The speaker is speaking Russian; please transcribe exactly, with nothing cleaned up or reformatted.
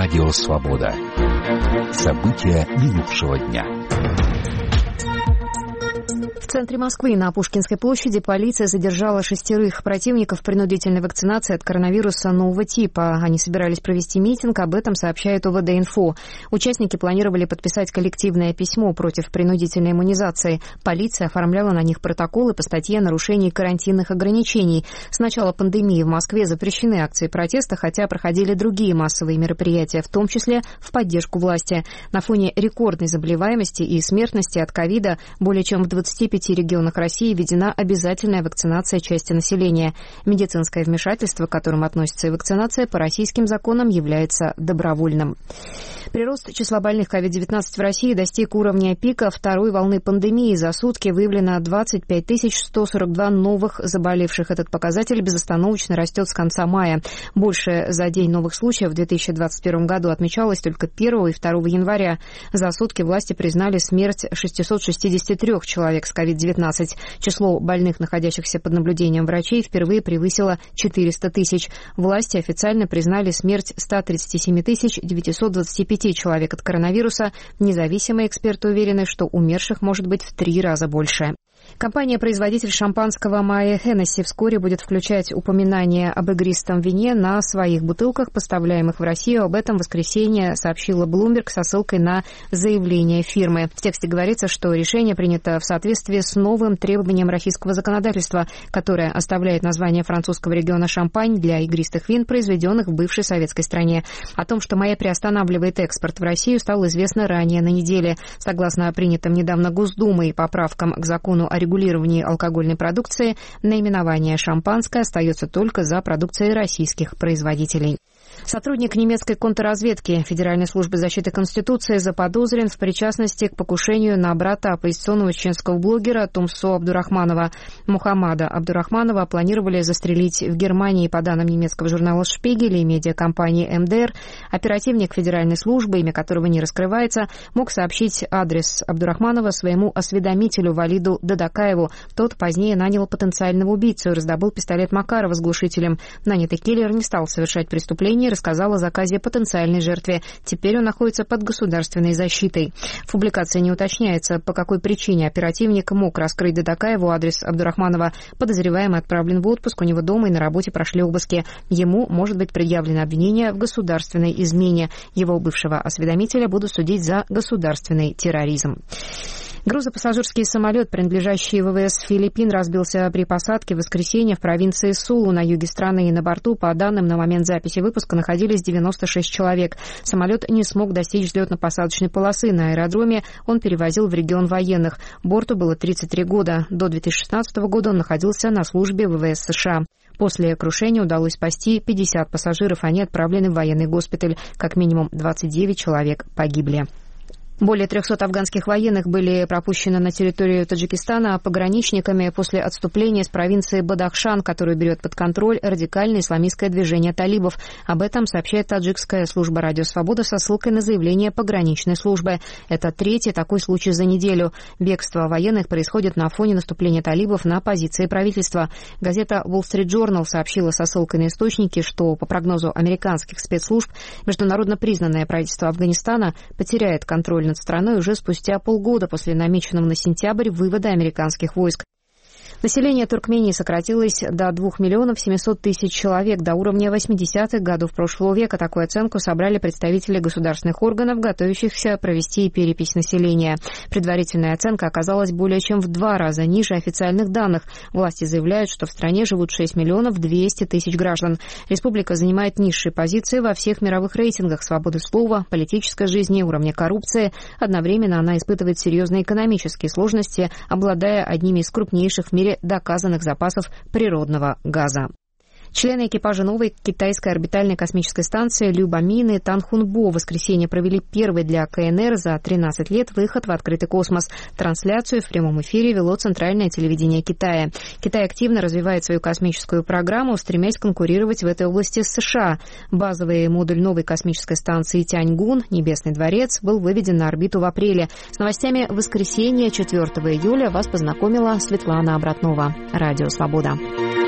Радио «Свобода». События минувшего дня. В центре Москвы на Пушкинской площади полиция задержала шестерых противников принудительной вакцинации от коронавируса нового типа. Они собирались провести митинг, об этом сообщает ОВД-инфо. Участники планировали подписать коллективное письмо против принудительной иммунизации. Полиция оформляла на них протоколы по статье о нарушении карантинных ограничений. С начала пандемии в Москве запрещены акции протеста, хотя проходили другие массовые мероприятия, в том числе в поддержку власти. На фоне рекордной заболеваемости и смертности от ковида более чем в двадцати пяти регионах России введена обязательная вакцинация части населения. Медицинское вмешательство, к которому относится и вакцинация, по российским законам является добровольным. Прирост числа больных ковид девятнадцать в России достиг уровня пика второй волны пандемии. За сутки выявлено двадцать пять тысяч сто сорок два новых заболевших. Этот показатель безостановочно растет с конца мая. Больше за день новых случаев в две тысячи двадцать первом году отмечалось только первого и второго января. За сутки власти признали смерть шестисот шестидесяти трёх человек с ковид девятнадцать. Число больных, находящихся под наблюдением врачей, впервые превысило четыреста тысяч. Власти официально признали смерть ста тридцати семи тысяч девятисот двадцати пяти человек от коронавируса. Независимые эксперты уверены, что умерших может быть в три раза больше. Компания-производитель шампанского Моët Hennessy вскоре будет включать упоминание об игристом вине на своих бутылках, поставляемых в Россию. Об этом в воскресенье сообщила Bloomberg со ссылкой на заявление фирмы. В тексте говорится, что решение принято в соответствии с новым требованием российского законодательства, которое оставляет название французского региона Шампань для игристых вин, произведенных в бывшей советской стране. О том, что Моët приостанавливает экспорт в Россию, стало известно ранее на неделе. Согласно принятым недавно Госдумой поправкам к закону о регулировании алкогольной продукции, наименование «шампанское» остается только за продукцией российских производителей. Сотрудник немецкой контрразведки Федеральной службы защиты Конституции заподозрен в причастности к покушению на брата оппозиционного чеченского блогера Тумсо Абдурахманова. Мухаммада Абдурахманова планировали застрелить в Германии, по данным немецкого журнала «Шпигель» и медиакомпании эм дэ эр. Оперативник Федеральной службы, имя которого не раскрывается, мог сообщить адрес Абдурахманова своему осведомителю Валиду Дадакаеву. Тот позднее нанял потенциального убийцу и раздобыл пистолет Макарова с глушителем. Нанятый киллер не стал совершать преступление, рассказал о заказе потенциальной жертве. Теперь он находится под государственной защитой. В публикации не уточняется, по какой причине оперативник мог раскрыть Дадакаеву адрес Абдурахманова. Подозреваемый отправлен в отпуск, у него дома и на работе прошли обыски. Ему может быть предъявлено обвинение в государственной измене. Его бывшего осведомителя будут судить за государственный терроризм. Грузопассажирский самолет, принадлежащий ВВС Филиппин, разбился при посадке в воскресенье в провинции Сулу на юге страны, и на борту, по данным на момент записи выпуска, находились девяносто шесть человек. Самолет не смог достичь взлетно-посадочной полосы. На аэродроме он перевозил в регион военных. Борту было тридцать три года. До две тысячи шестнадцатого года он находился на службе ВВС США. После крушения удалось спасти пятьдесят пассажиров. Они отправлены в военный госпиталь. Как минимум двадцать девять человек погибли. Более трехсот афганских военных были пропущены на территорию Таджикистана пограничниками после отступления из провинции Бадахшан, которую берет под контроль радикальное исламистское движение талибов. Об этом сообщает таджикская служба «Радио Свобода» со ссылкой на заявление пограничной службы. Это третий такой случай за неделю. Бегство военных происходит на фоне наступления талибов на позиции правительства. Газета Wall Street Journal сообщила со ссылкой на источники, что, по прогнозу американских спецслужб, международно признанное правительство Афганистана потеряет контроль над страной уже спустя полгода после намеченного на сентябрь вывода американских войск. Население Туркмении сократилось до двух миллионов семисот тысяч человек, до уровня восьмидесятых годов прошлого века. Такую оценку собрали представители государственных органов, готовящихся провести перепись населения. Предварительная оценка оказалась более чем в два раза ниже официальных данных. Власти заявляют, что в стране живут шесть миллионов двести тысяч граждан. Республика занимает низшие позиции во всех мировых рейтингах свободы слова, политической жизни, уровня коррупции. Одновременно она испытывает серьезные экономические сложности, обладая одними из крупнейших в мире доказанных запасов природного газа. Члены экипажа новой китайской орбитальной космической станции Любомин и Танхунбо в воскресенье провели первый для ка эн эр за тринадцать лет выход в открытый космос. Трансляцию в прямом эфире вело Центральное телевидение Китая. Китай активно развивает свою космическую программу, стремясь конкурировать в этой области с США. Базовый модуль новой космической станции Тяньгун, Небесный дворец, был выведен на орбиту в апреле. С новостями воскресенья четвёртого июля вас познакомила Светлана Обратнова. Радио «Свобода».